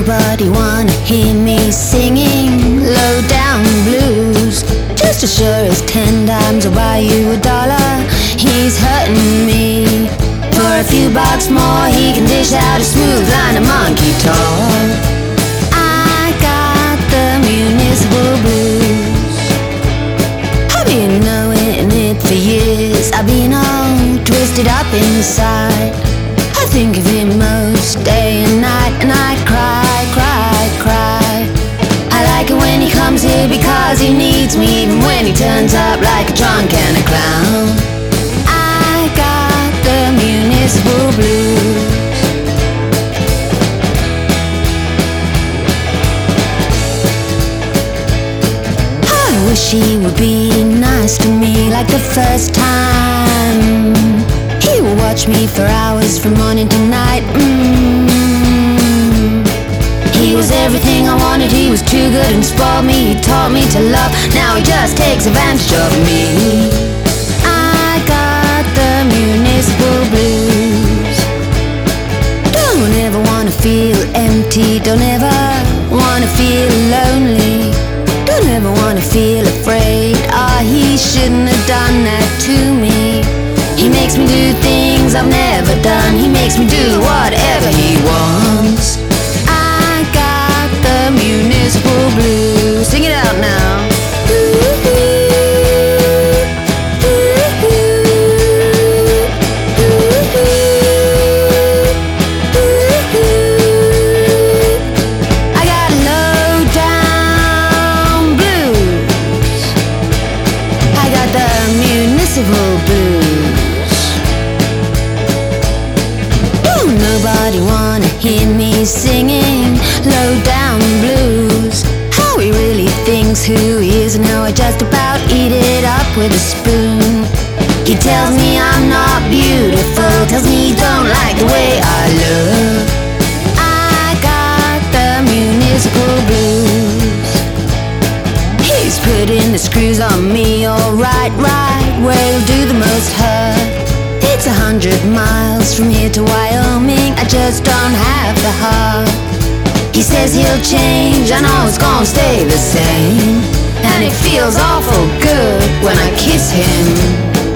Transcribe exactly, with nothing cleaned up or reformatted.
nobody wanna hear me singing low down blues. Just as sure as ten dimes I'll buy you a dollar, he's hurting me. For a few bucks more he can dish out a smooth line of monkey talk. I got the municipal blues. I've been knowing it for years. I've been all twisted up inside. I think of him most day and night, and I cry, cry, cry. I like it when he comes here because he needs me, even when he turns up like a drunk and a clown. I got the municipal blues. I wish he would be nice to me like the first time. He would watch me for hours from morning to night. mm. He was everything I wanted, he was too good and spoiled me. He taught me to love, now he just takes advantage of me. I got the municipal blues. Don't ever wanna feel empty, don't ever wanna feel lonely. Don't ever wanna feel afraid, ah, he shouldn't have done that to me. He makes me do things I've never done, he makes me do whatever he wants. I got the municipal blues. Sing it out now. I got low down blues. I got the municipal blues. Don't nobody wanna hear me singing low down blues. How he really thinks who he is and how I just about eat it up with a spoon. He tells me I'm not beautiful, tells me he don't like the way I look. I got the municipal blues. He's putting the screws on me, alright, right, where he'll do the most hurt. It's a hundred miles from here to Wyoming, I just don't have the heart. He says he'll change, I know it's gonna stay the same, and it feels awful good when I kiss him.